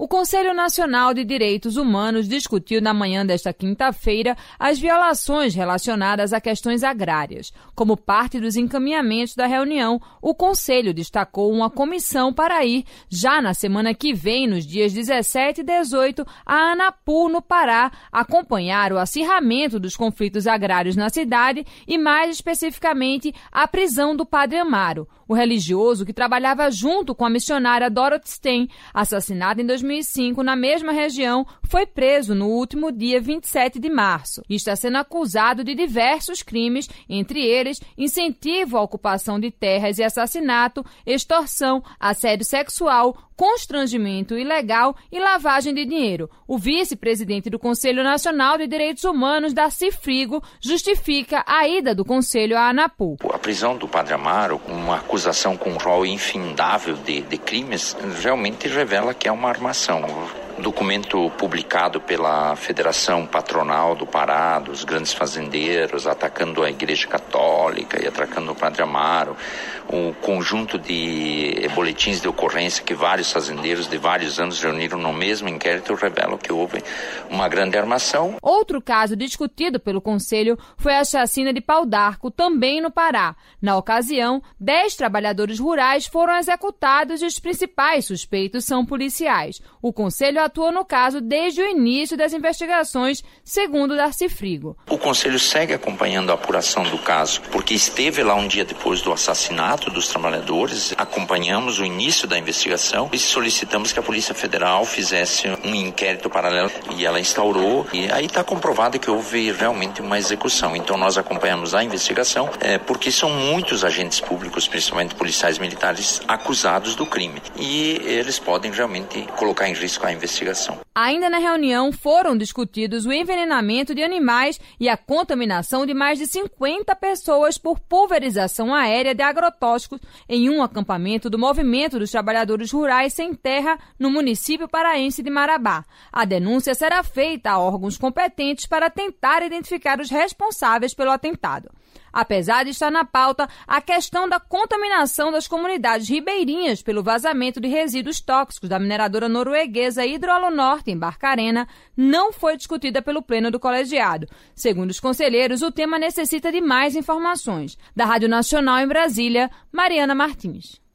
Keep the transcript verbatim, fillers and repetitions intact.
O Conselho Nacional de Direitos Humanos discutiu na manhã desta quinta-feira as violações relacionadas a questões agrárias. Como parte dos encaminhamentos da reunião, o Conselho destacou uma comissão para ir, já na semana que vem, nos dias dezessete e dezoito, a Anapu, no Pará, acompanhar o acirramento dos conflitos agrários na cidade e, mais especificamente, a prisão do Padre Amaro, o religioso que trabalhava junto com a missionária Dorothy Stein, assassinada em dois mil e cinco na mesma região, foi preso no último dia vinte e sete de março e está sendo acusado de diversos crimes, entre eles incentivo à ocupação de terras e assassinato, extorsão, assédio sexual, constrangimento ilegal e lavagem de dinheiro. O vice-presidente do Conselho Nacional de Direitos Humanos, Darcy Frigo, justifica a ida do Conselho à Anapu. A prisão do Padre Amaro, com uma acusação com um rol infindável de, de crimes, realmente revela que é uma armação. Documento publicado pela Federação Patronal do Pará, dos grandes fazendeiros, atacando a Igreja Católica e atacando o Padre Amaro, o conjunto de boletins de ocorrência que vários fazendeiros de vários anos reuniram no mesmo inquérito revelam que houve uma grande armação. Outro caso discutido pelo Conselho foi a chacina de Pau d'Arco, também no Pará. Na ocasião, dez trabalhadores rurais foram executados e os principais suspeitos são policiais. O Conselho atua no caso desde o início das investigações, segundo Darcy Frigo. O Conselho segue acompanhando a apuração do caso, porque esteve lá um dia depois do assassinato dos trabalhadores, acompanhamos o início da investigação e solicitamos que a Polícia Federal fizesse um inquérito paralelo e ela instaurou, e aí está comprovado que houve realmente uma execução. Então nós acompanhamos a investigação, é, porque são muitos agentes públicos, principalmente policiais militares, acusados do crime e eles podem realmente colocar em risco a investigação. Ainda na reunião foram discutidos o envenenamento de animais e a contaminação de mais de cinquenta pessoas por pulverização aérea de agrotóxicos em um acampamento do Movimento dos Trabalhadores Rurais Sem Terra no município paraense de Marabá. A denúncia será feita a órgãos competentes para tentar identificar os responsáveis pelo atentado. Apesar de estar na pauta, a questão da contaminação das comunidades ribeirinhas pelo vazamento de resíduos tóxicos da mineradora norueguesa Hidroalonorte, em Barcarena, não foi discutida pelo Pleno do Colegiado. Segundo os conselheiros, o tema necessita de mais informações. Da Rádio Nacional em Brasília, Mariana Martins.